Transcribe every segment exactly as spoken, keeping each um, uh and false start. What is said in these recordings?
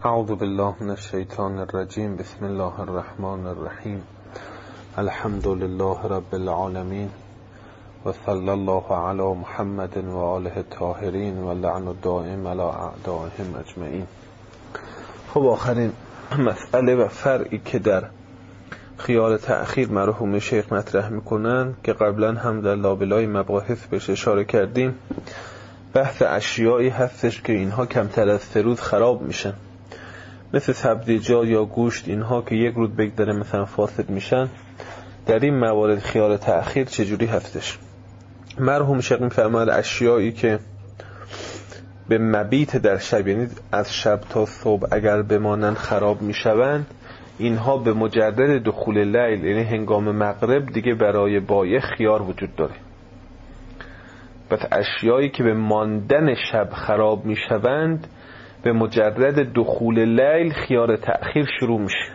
اعوذ بالله من الشیطان الرجیم. بسم الله الرحمن الرحیم. الحمد لله رب العالمین و صلی الله علی محمد و آله الطاهرین و لعن الدائم علی اعدائهم اجمعین. خب آخرین مسئله و فرعی که در خیال تأخیر مرحوم شیخ مطرح میکنن که قبلا هم در لابلای مباحث بهش اشاره کردیم، بحث اشیایی هستش که اینها کمتر از سه روز خراب میشن، مثل سبزیجات یا گوشت، اینها که یک روز بگذره مثلا فاسد میشن. در این موارد خیال تأخیر چجوری هستش؟ مرحوم شیخ میفرماید اشیایی که به مبیت در شب، یعنی از شب تا صبح اگر بمانند خراب میشوند، اینها به مجرد دخول لیل، یعنی هنگام مغرب، دیگه برای بایع خیار وجود داره. پس اشیایی که به ماندن شب خراب میشوند، به مجرد دخول لیل خیار تأخیر شروع میشه.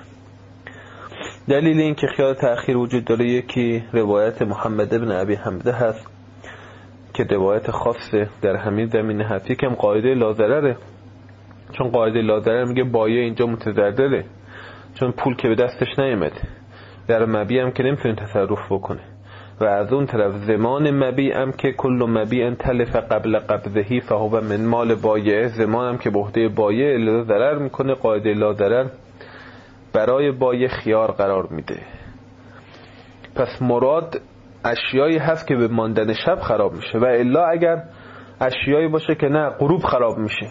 دلیل این که خیار تأخیر وجود داره یکی روایت محمد ابن ابی حمزه هست که روایت خاصه در همین زمینه هست. یکم قاعده لازرره، چون قاعده لازرر میگه بایع اینجا متضرره، چون پول که به دستش نیامده، در مبیع هم که نمیتونه تصرف بکنه، و از اون طرف زمان مبیع هم که کل مبیع تلف قبل قبضهی فهو من مال بایع، زمان هم که به عهده بایع الا ضرر میکنه. قاعده لا ضرر برای بایع خیار قرار میده. پس مراد اشیایی هست که به ماندن شب خراب میشه، و الا اگر اشیایی باشه که نه غروب خراب میشه،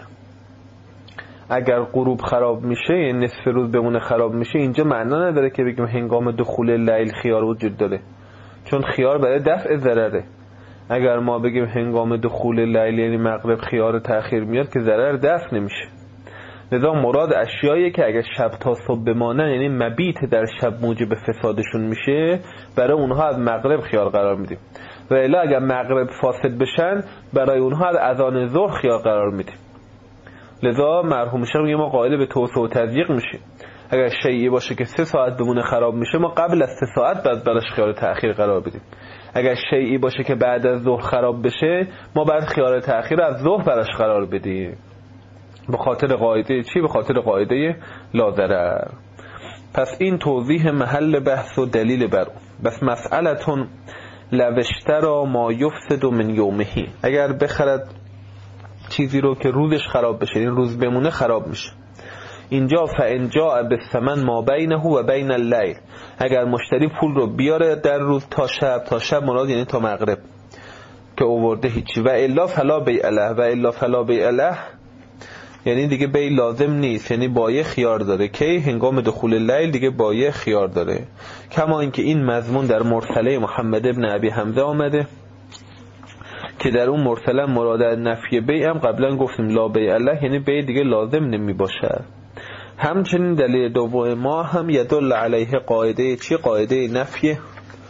اگر غروب خراب میشه یعنی نصف روز بمونه خراب میشه، اینجا معنا نداره که بگیم هنگام دخول لیل خیار وجود داره، چون خیار برای دفع ضرره. اگر ما بگیم هنگام دخول لیل یعنی مغرب خیار تأخیر میاد، که ضرر دفع نمیشه. لذا مراد اشیایی که اگر شب تا صبح بمانن، یعنی مبیت در شب موجب فسادشون میشه، برای اونها از مغرب خیار قرار میدیم. و الا اگر مغرب فاسد بشن، برای اونها از اذان ظهر خیار قرار میدیم. لذا مرحوم شیخ میگه ما قائل به توسعه و تضییق میشه. اگر شیئی باشه که سه ساعت بمونه خراب میشه، ما قبل از سه ساعت بعد براش خیار تأخیر قرار بدیم. اگر شیئی باشه که بعد از ظهر خراب بشه، ما بعد خیار تأخیر از ظهر براش قرار بدیم، به خاطر قاعده چی؟ به خاطر قاعده لا ضرر. پس این توضیح محل بحث و دلیل بر اون. بس مسئلتون لوشترا ما یفسد من یومهی، اگر بخرد چیزی رو که روزش خراب بشه، این روز بمونه خراب میشه. اینجا فان جاء بالثمن ما بینه و بین اللیل، اگر مشتری پول رو بیاره در روز تا شب، تا شب مراد یعنی تا مغرب که آورده هیچی، و الا فلا بیع له، و الا فلا بیع له یعنی دیگه بیع لازم نیست، یعنی بایع خیار داره که هنگام دخول لیل دیگه بایع خیار داره. کما اینکه این مضمون در مرسله محمد ابن ابی حمزه آمده که در اون مرسله مراد نفی بیع هم قبلا گفتیم لا بیع له، یعنی بیع دیگه لازم نمی باشه. همچنین دلیل دوم ما هم یدل علیه قاعده چی؟ قاعده نفی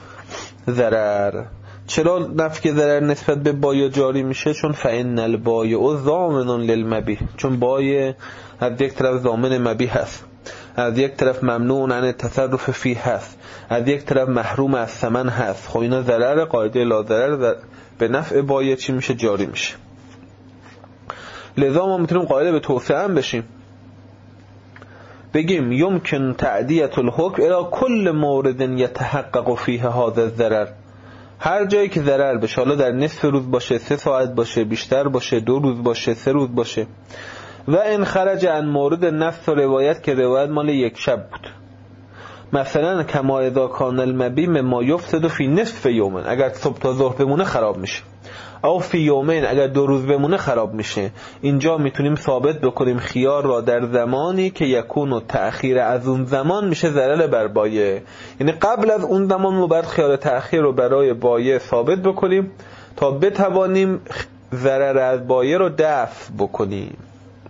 ضرر. چرا نفی ضرر نسبت به بایع جاری میشه؟ چون فإن البایع ضامن للمبیع، چون بایع از یک طرف ضامن مبیع هست، از یک طرف ممنوع عن التصرف فیه هست، از یک طرف محروم از ثمن هست. خب اینا ضرر، قاعده لا ضرر به نفع بایع چی میشه؟ جاری میشه. لذا ما میتونیم قائل به توسعه هم بشیم، بگیم یمکن تعدیت الحکم الی کل مورد یتحقق فیه هذا الضرر، هر جایی که ضرر بشه، حالا در نصف روز باشه، سه ساعت باشه، بیشتر باشه، دو روز باشه، سه روز باشه. و ان خرج عن مورد نص و روایت، که روایت مال یک شب بود، مثلا کما اذا کان المبیع مما یفسد فی نصف یوم، اگر صبح تا ظهر بمونه خراب میشه، او فی یومین اگر دو روز بمونه خراب میشه. اینجا میتونیم ثابت بکنیم خیار را در زمانی که یکون و تأخیر از اون زمان میشه ضرر بر بایع، یعنی قبل از اون زمان ما باید خیار تأخیر رو برای بایع ثابت بکنیم تا بتوانیم ضرر از بایع رو دفع بکنیم.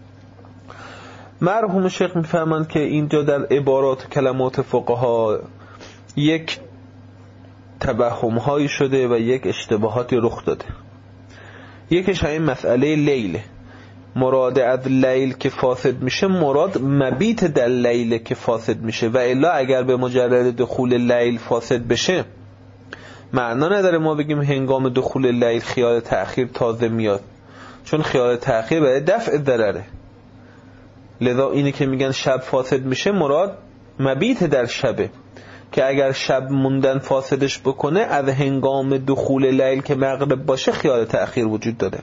مرحوم شیخ میفهمند که اینجا در عبارات کلمات فقها یک توهم هایی شده و یک اشتباهاتی رخ داده. یکیش همین مسئله لیل، مراد از لیل که فاسد میشه، مراد مبیت در لیل که فاسد میشه، و الا اگر به مجرد دخول لیل فاسد بشه، معنا نداره ما بگیم هنگام دخول لیل خیال تأخیر تازه میاد، چون خیال تأخیر برای دفع ضرره. لذا اینی که میگن شب فاسد میشه مراد مبیت در شبه، که اگر شب موندن فاسدش بکنه از هنگام دخول لیل که مغرب باشه خیال تأخیر وجود داره.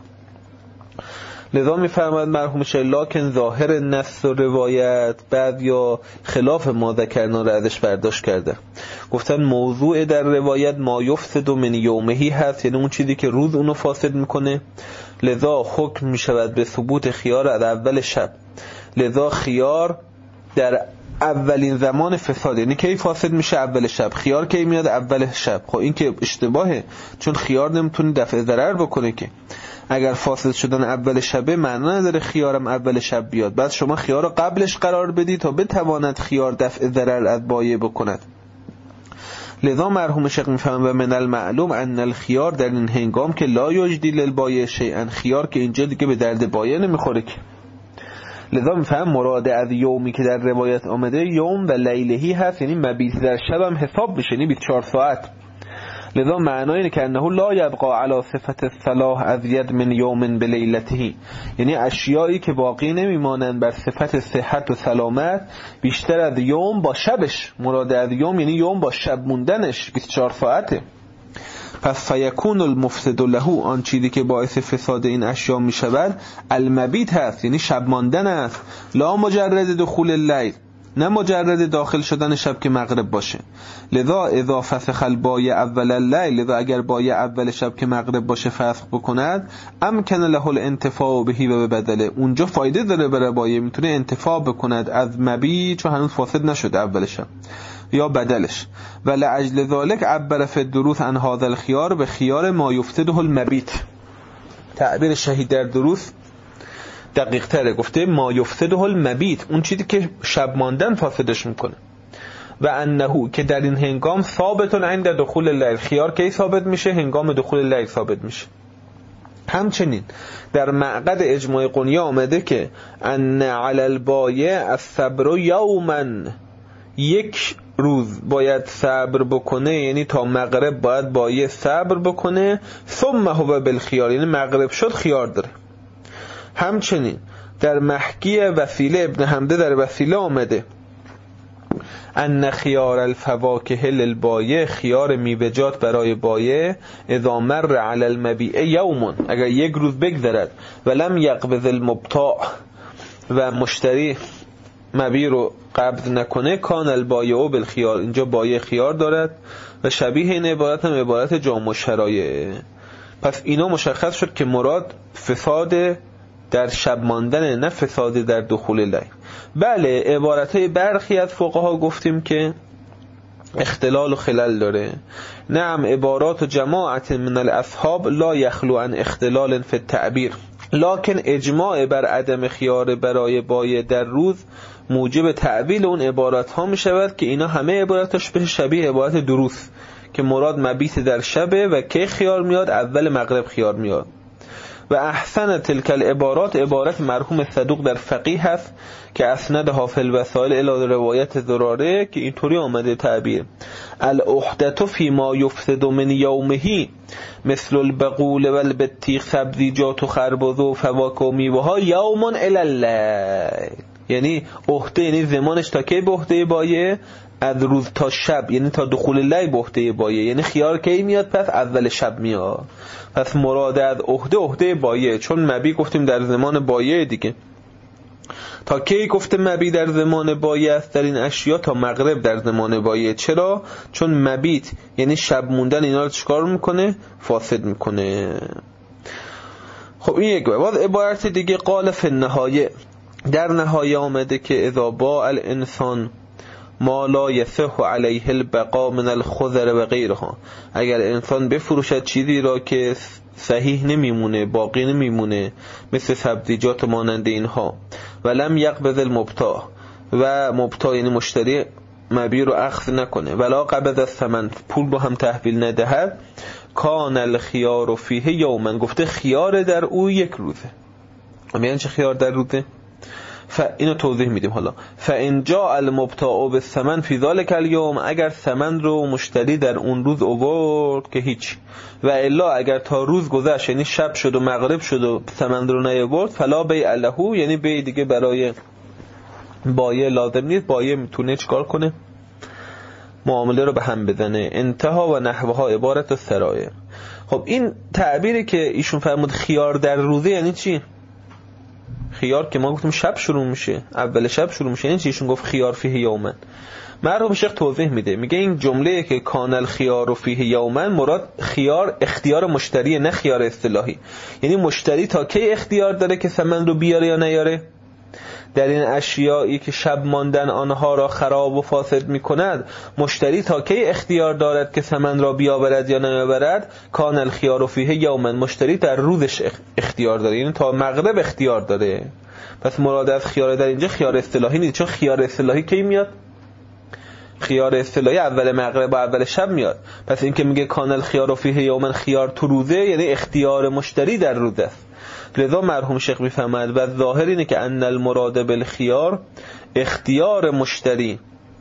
لذا میفرماید مرحوم شیخ لکن ظاهر نص و روایت بعد یا خلاف ما ذکرنا را ازش برداشت کرده. گفتن موضوع در روایت ما یفسد من یومهی هست، یعنی اون چیزی که روز اونو فاسد میکنه. لذا حکم میشود به ثبوت خیار از اول شب. لذا خیار در اولین زمان فساد، یعنی کی فاسد میشه؟ اول شب. خیار کی میاد؟ اول شب. خب این که اشتباهه، چون خیار نمیتونه دفع ضرر بکنه که. اگر فاسد شدن اول شبه معنی نداره خیارم اول شب بیاد، بعد شما خیار رو قبلش قرار بدی تا بتواند خیار دفع ضرر از بایع بکند. لذا مرحوم شیخ میفهمه و من المعلوم ان الخیار در این هنگام که لا یجدی للبایع شیئا، خیار که اینجا دیگه به درد بایع نمیخوره که. لذا میفهم مراد از یومی که در روایت آمده یوم و لیلهی هست، یعنی مبیت در شب هم حساب میشه، یعنی بیست و چهار ساعت. لذا معنای اینه که انه لا یبقى علی صفت الصلاح ازید من یوم بلیلته، یعنی اشیایی که باقی نمیمانند بر صفت صحت و سلامت بیشتر از یوم با شبش. مراد از یوم یعنی یوم با شب موندنش بیست و چهار ساعته. پس فیکون المفسد له، آن چیزی که باعث فساد این اشیا می شود المبیت هست، یعنی شب ماندن است. لا مجرد دخول اللیل، نه مجرد داخل شدن شب که مغرب باشه. لذا اذا فسخ البایع اول اللیل، لذا اگر بایع اول شب که مغرب باشه فسخ بکند امکن له الانتفاع بهی و بدله، اونجا فایده داره برای بایع، میتونه انتفاع بکند از مبیت چون هنوز فاسد نشده اول شب یا بدلش. و لعجل ذالک عبر فی الدروس عن هذا الخيار به خیار ما یفسده المبیت. تعبیر شهید در دروس دقیق تره، گفته ما یفسده المبیت، اون چیزی که شب ماندن فاسدش میکنه. و انه که در این هنگام ثابت عند دخول اللیل، خیار کی ثابت میشه؟ هنگام دخول اللیل ثابت میشه. همچنین در معقد اجماع قنیه آمده که ان علی البایع الصبر یوما، یک روز باید صبر بکنه، یعنی تا مغرب باید بایع صبر بکنه. ثم هو بالخیار، یعنی مغرب شد خیار داره. همچنین در محکی وسیله ابن حمده در وسیله آمده ان خیار الفواکه للبایع، خیار میوه‌جات برای بایع اذا مر علی المبیع یوم، اگر یک روز بگذرد ولم یقبض المبتاع، و مشتری مبیع رو قبض نکنه، کان البایع بالخیار، اینجا بایع خیار دارد. و شبیه این عبارت هم عبارت جامع شرایع. پس اینا مشخص شد که مراد فساد در شب ماندن، نه فساد در دخول لیل. بله عبارتهای برخی از فقها گفتیم که اختلال و خلل داره. نعم عبارات و جماعت من الاصحاب لا یخلو عن اختلال فی التعبیر، لکن اجماع بر عدم خیار برای بایع در روز موجب تعبیل اون عبارات ها می شود که اینا همه عباراتش به شبیه عبارت دروس که مراد مبیت در شبه و که خیار میاد اول مغرب خیار میاد. و احسن تلک العبارات عبارت مرحوم صدوق در فقیه هست که اسند حافظ الوسائل الی روایت زراره که اینطوری آمده تعبیر الاحدث فی ما یفسد من یومه مثل البقول والبطیخ سبزیجات و خربزه و فواکه و میوه‌ها یوم الی اللیل، یعنی عهده یعنی زمانش تا کی به عهده بایع؟ از روز تا شب، یعنی تا دخول لیل به عهده بایع. یعنی خیار کی میاد؟ پس اول شب میاد. پس مراد از عهده عهده بایع، چون مبیع گفتیم در زمان بایع دیگه. تا کی گفته مبیع در زمان بایع است در این اشیا؟ تا مغرب در زمان بایع. چرا؟ چون مبیت یعنی شب موندن اینا رو چیکار میکنه؟ فاسد میکنه. خب این یک باز عبارت دیگه قال فی النهایه، در نهایه آمده که اذا باع الانسان ما لا یصح علیه البقاء من الخضر و غیرها، اگر انسان بفروشد چیزی را که صحیح نمیمونه، باقی نمیمونه، مثل سبزیجات مانند اینها، ولم یقبض المبتاع، و مبتاع یعنی مشتری مبیع رو اخذ نکنه، ولا قبض الثمن، پول رو هم تحویل ندهد، کان الخیار فیه یوما، گفته خیار در او یک روزه. میگن چه خیار در روزه؟ ف اینو توضیح میدیم حالا. فان جاء المبتاع بالثمن فی ذلک الیوم، اگر ثمن رو مشتری در اون روز آورد که هیچ، و الا اگر تا روز گذشت یعنی شب شد و مغرب شد و ثمن رو نیاورد، فلا بیع له، یعنی بیع دیگه برای بایع لازم نیست. بایع میتونه چیکار کنه؟ معامله رو به هم بزنه. انتها و نحوها عبارت از سرایه. خب این تعبیری که ایشون فرمود خیار در روزه یعنی چی؟ خیار که ما گفتیم شب شروع میشه، اول شب شروع میشه، یعنی چی ایشون گفت خیار فیه یومن؟ مرحوم شیخ توضیح میده، میگه این جمله که کان الخیار فیه یومن مراد خیار اختیار مشتری، نه خیار اصطلاحی. یعنی مشتری تا کی اختیار داره که ثمن رو بیاره یا نیاره؟ در این اشیایی که شب ماندن آنها را خراب و فاسد میکند، مشتری تا کی اختیار دارد که ثمن را بیاورد یا نیاورد؟ کان الخیار فیه یومن، مشتری در روزش اختیار داره، یعنی تا مغرب اختیار داره. پس مراد از خیار در اینجا خیار اصطلاحی نیست، چون خیار اصطلاحی کی میاد؟ خیار اصطلاحی اول مغرب و اول شب میاد. پس این که میگه کان الخیار فیه یومن، خیار تو روزه، یعنی اختیار مشتری در روزه است. لذا مرحوم شیخ میفهمد و ظاهر اینه که ان المراد بالخیار اختیار مشتری،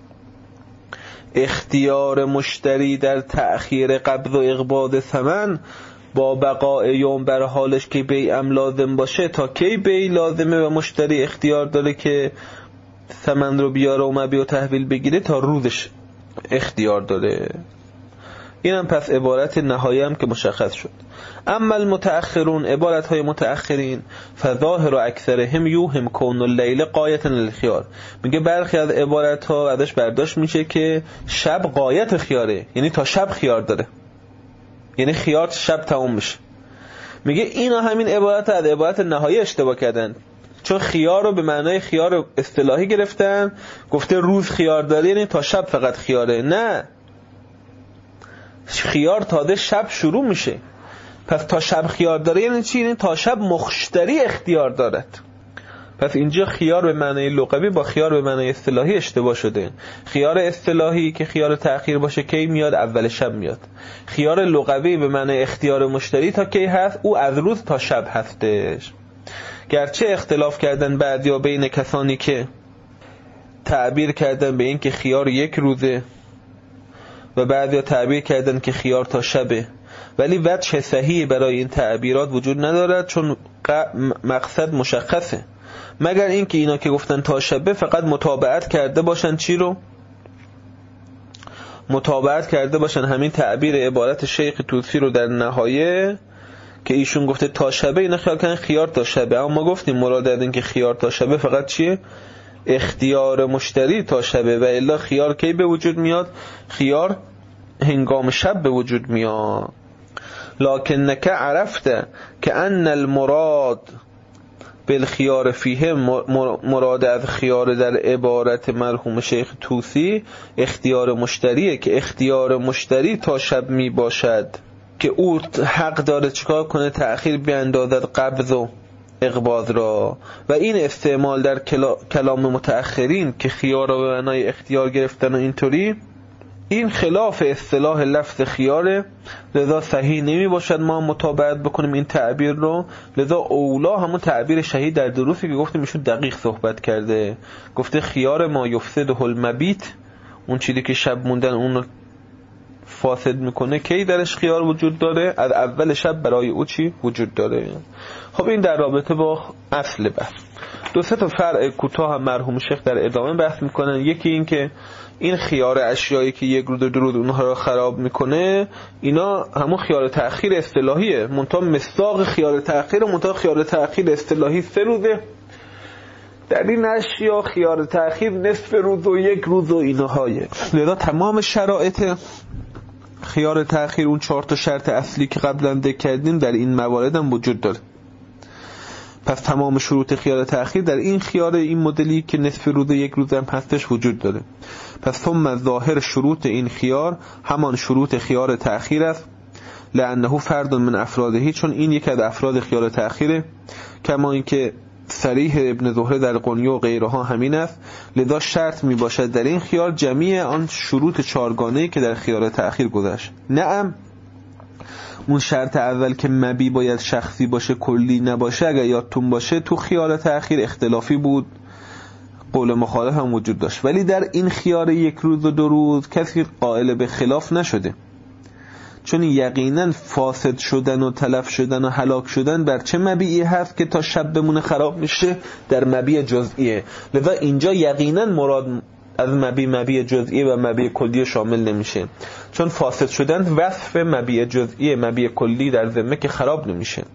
اختیار مشتری در تأخیر قبض و اقباض ثمن با بقای یوم بر حالش که بیعم لازم باشه. تا کی بیع لازمه و مشتری اختیار داره که ثمن رو بیاره و مبیع و تحویل بگیره؟ تا روزش اختیار داره. اینم پس عبارت نهایی هم که مشخص شد. اما المتأخرون، عبارت های متأخرین، فظاهر و اکثرهم یوهم کون اللیل غایة للخیار، میگه برخی از عبارت ها ازش برداشت میشه که شب غایت خیاره، یعنی تا شب خیار داره، یعنی خیار شب تموم میشه. میگه اینا همین عبارت از عبارت نهایی اشتباه کردن، چون خیار رو به معنای خیار اصطلاحی گرفتن، گفته روز خیار داره یعنی تا شب فقط خیاره. نه، خیار تازه شب شروع میشه. پس تا شب خیار داره یعنی چی؟ یعنی تا شب مشتری اختیار دارد. پس اینجا خیار به معنای لغوی با خیار به معنای اصطلاحی اشتباه شده. خیار اصطلاحی که خیار تأخیر باشه کی میاد؟ اول شب میاد. خیار لغوی به معنای اختیار مشتری تا کی هست؟ او از روز تا شب هستش. گرچه اختلاف کردن بعضیا بین کسانی که تعبیر کردن به این که خیار یک روزه و بعضیا تعبیر کردن که خیار تا شبه، ولی وجه صحیح برای این تعبیرات وجود ندارد، چون مقصد مشخصه، مگر این که اینا که گفتن تا شبه فقط متابعت کرده باشن چی رو؟ متابعت کرده باشن همین تعبیر عبارت شیخ طوسی رو در نهایه که ایشون گفته تا شبه، اینا خیال کنن خیار تا شبه. اما ما گفتیم مراد از این که خیار تا شبه فقط چیه؟ اختیار مشتری تا شبه، و الا خیار کی به وجود میاد؟ خیار هنگام شب به وجود میاد. لکنک عرفت که ان المراد بالخیار فیه، مراد از خیار در عبارت مرحوم شیخ طوسی اختیار مشتریه، که اختیار مشتری تا شب می باشد، که او حق داره چیکار کنه؟ تأخیر بیاندازد قبض و اقباض را. و این استعمال در کلام متأخرین که خیار را به معنای اختیار گرفتن و اینطوری، این خلاف اصطلاح لفظ خیاره، لذا صحیح نمی باشد ما متابعت بکنیم این تعبیر رو. لذا اولا همون تعبیر شهید در دروسی که گفتیم ایشون دقیق صحبت کرده، گفته خیار ما یفسده المبیت، اون چیزی که شب موندن اون فاسد میکنه، کی درش خیار وجود داره؟ از اول شب برای او چی وجود داره. خب این در رابطه با اصل بحث. دو سه تا فرع کوتاه هم مرحوم شیخ در ادامه بحث میکنن. یکی این که این خیار اشیایی که یک روز و دو روز اونها رو خراب میکنه، اینا همون خیار تأخیر اصطلاحیه، منتها مصداق خیار تأخیر و منتها خیار تأخیر اصطلاحی سه روزه. در این اشیا خیار تأخیر نصف روز و یک روز و اینهایه. لذا تمام شرایط خیار تأخیر، اون چهار تا شرط اصلی که قبلا ذکر کردیم، در این موارد هم وجود داره. پس تمام شروط خیار تأخیر در این خیار این مدلی که نصف روز یک روز هم هستش وجود داره. پس ثم ظاهر شروط این خیار همان شروط خیار تأخیر است، لانه فرد من افرادهی، چون این یک از افراد خیار تأخیره، کما اینکه صریح ابن زهره در قنیه و غیرها همین است. لذا شرط می باشد در این خیار جمیع آن شروط چارگانه‌ای که در خیار تأخیر گذشت. نعم، اون شرط اول که مبی باید شخصی باشه، کلی نباشه، اگر یادتون باشه تو خیار تأخیر اختلافی بود، قول مخالف هم وجود داشت، ولی در این خیار یک روز و دو روز کسی قائل به خلاف نشده. چون یقینا فاسد شدن و تلف شدن و هلاک شدن بر چه مبیعی هست که تا شب بمونه خراب میشه؟ در مبیع جزئیه. لذا اینجا یقینا مراد از مبیع مبیع جزئیه و مبیع کلی شامل نمیشه، چون فاسد شدن وصف مبیع جزئیه، مبیع کلی در ذمه که خراب نمیشه.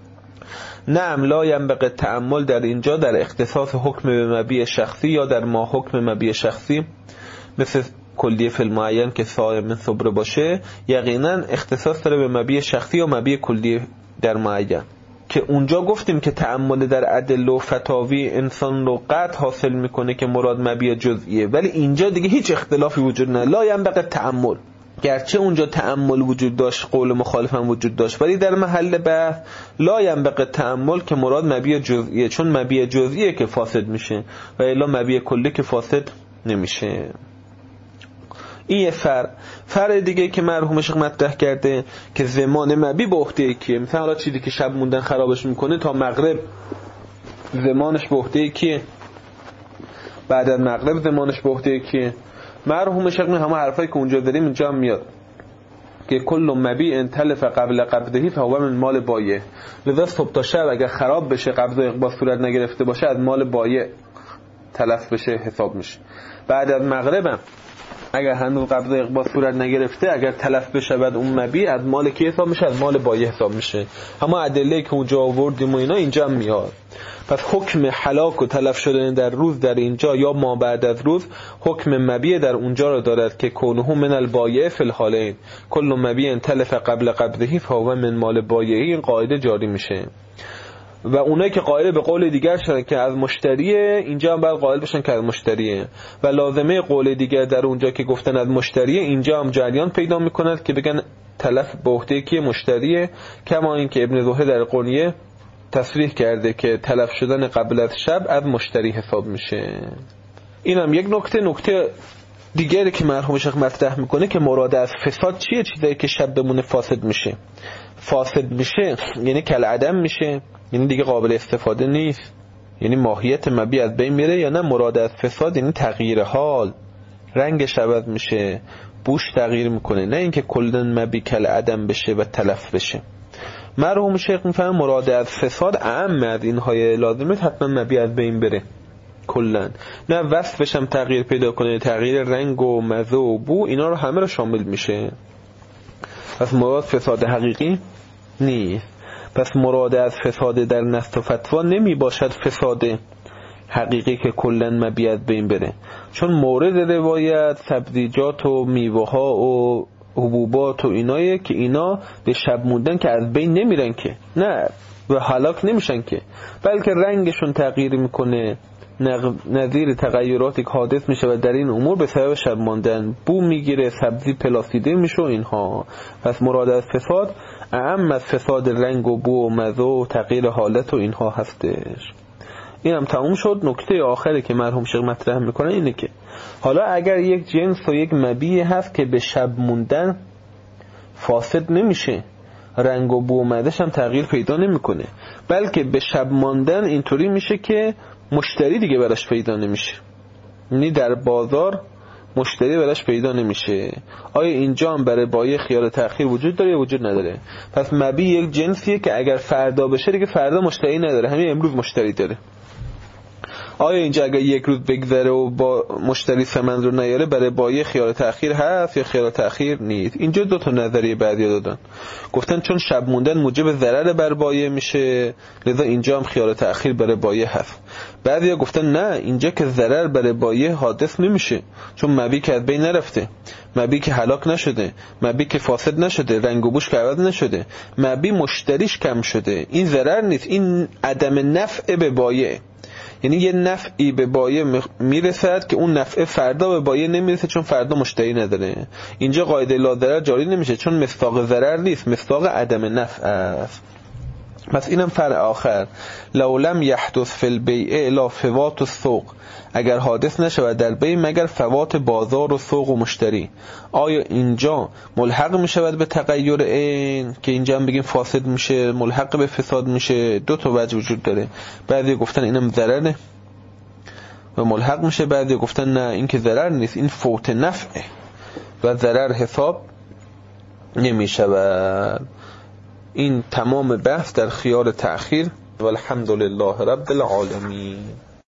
نعم لا ينبغي التأمل در اینجا در اختصاص حکم به مبیع شخصی یا در ما حکم مبیع شخصی مثل کلیه فی المعین که صائم من صبر باشه، یقینا اختصاص داره به مبیع شخصی یا مبیع کلیه در معین، که اونجا گفتیم که تأمل در ادله و فتاوی انسان رو قطع حاصل میکنه که مراد مبیع جزئیه، ولی اینجا دیگه هیچ اختلافی وجود نداره. لا ینبغی تأمل، گرچه اونجا تأمل وجود داشت، قول مخالف هم وجود داشت، ولی در محل بحث لا ینبغی تأمل که مراد مبیع جزئیه، چون مبیع جزئیه که فاسد میشه و الا مبیع کلی که فاسد نمیشه. این یه فرع. فرع دیگه که مرحوم شیخ مطرح کرده که زمان مبیع به عهده کیه. مثلا حالا چیزی که شب موندن خرابش میکنه تا مغرب زمانش به عهده کیه، بعد از مغرب زمانش به عهده کیه. مرحوم شیخ می همه حرفایی که اونجا داریم اینجا هم میاد که کل مبیع انتلف قبل قبضهی فهو من مال بایع. لذا صبح تا شب اگر خراب بشه، قبض و اقباض صورت نگرفته باشه، از مال بایع تلف بشه حساب میشه. بعد از مغرب هم اگر هنوز قبض و اقباض صورت نگرفته، اگر تلف بشه بعد اون مبیع از مال کی حساب میشه؟ از مال بایع حساب میشه. اما ادله که اونجا آوردیم و اینا اینجا هم میاد. پس حکم هلاک و تلف شدن در روز در اینجا یا ما بعد از روز حکم مبیع در اونجا را دارد که کونه من البایع فی الحالین، کل مبیع تلف قبل قبضه فهو من مال بایع. این قاعده جاری میشه و اونایی که قائل به قول دیگر شدن که از مشتریه، اینجا هم باید قائل بشن که از مشتریه، و لازمه قول دیگر در اونجا که گفتن از مشتریه اینجا هم جریان پیدا میکند که بگن تلف به عهده کی؟ مشتریه. کما این که ابن زهره در قونیه تصریح کرده که تلف شدن قبل از شب از مشتری حساب میشه. این هم یک نکته. نکته دیگری که مرحوم شیخ مطرح میکنه که مراد از فساد چیه؟ چیزایی که شب بمونه فاسد میشه. فاسد میشه یعنی کل عدم میشه، یعنی دیگه قابل استفاده نیست، یعنی ماهیت مبیع از بین میره، یا نه مراد از فساد یعنی تغییر حال، رنگش عوض میشه، بوش تغییر میکنه، نه اینکه کلن مبیع کل عدم بشه و تلف بشه. مرحوم شیخ میفهمه مراد از فساد اعم از اینهای لازمه حتما مبیع از بین بره کلن، نه وصفش هم تغییر پیدا کنه، تغییر رنگ و مزه و بو، اینا رو همه رو شامل میشه. پس مراد فساد حقیقی نیست. پس مراد از فساد در نص و فتوا نمی باشد فساد حقیقی که کلن مبیع از بین بره، چون مورد روایت سبزیجات و میوه ها و حبوبات و اینایه که اینا به شب موندن که از بین نمیرن که، نه و هلاک نمیشن که، بلکه رنگشون تغییر میکنه، نظیر تغییراتی که حادث میشه و در این امور به سبب شب ماندن بو میگیره، سبزی پلاسیده میشه اینها. پس مراد از فساد اعم از فساد رنگ و بو و مزه و تغییر حالت و اینها هستش. این هم تموم شد. نکته آخری که مرحوم شیخ مطرح میکنه اینه که حالا اگر یک جنس و یک مبیع هست که به شب موندن فاسد نمیشه، رنگ و بو و مزه‌ش هم تغییر پیدا نمیکنه، بلکه به شب ماندن اینطوری میشه که مشتری دیگه براش پیدا نمیشه، یعنی در بازار مشتری براش پیدا نمیشه. آیا اینجا هم برای بایع خیال تأخیر وجود داره یا وجود نداره؟ پس مبیع یک جنسیه که اگر فردا بشه دیگه فردا مشتری نداره، همین امروز مشتری داره. آیا اینجا اگر یک روز بگذره و با مشتری ثمن رو نیاره برای بایع خیال تأخیر هست یا خیال تأخیر نیست؟ اینجا دو تا نظریه بعدی دادن. گفتن چون شب موندن موجب ضرر بر بایع میشه، لذا اینجا هم خیال تأخیر برای بایع هست. بعضیا گفتن نه، اینجا که ضرر برای بایع حادث نمیشه، چون مبیع که از بین نرفته، مبیع که هلاک نشده، مبیع که فاسد نشده، رنگ و بوش که عوض نشده، مبیع مشتریش کم شده. این ضرر نیست، این عدم نفع به بایع، یعنی یه نفعی به بایع میرسد که اون نفع فردا به بایع نمیرسه چون فردا مشتری نداره. اینجا قاعده لا ضرر جاری نمیشه چون مصداق ضرر نیست، مصداق عدم نفع است. پس اینم فرع آخر. لو لم یحدث فی البیع الا فوات السوق، اگر حادث نشود در بیع مگر فوات بازار و سوق و مشتری. آیا اینجا ملحق میشود به تغییر عین که اینجا هم بگیم فاسد میشه، ملحق به فساد میشه؟ دو تا وجه وجود داره. بعضی گفتن اینم ضرره و ملحق میشه، بعضی گفتن نه این که ضرر نیست، این فوت نفعه و ضرر حساب نمی شود. این تمام بحث در خیار تأخیر. والحمد لله رب العالمین.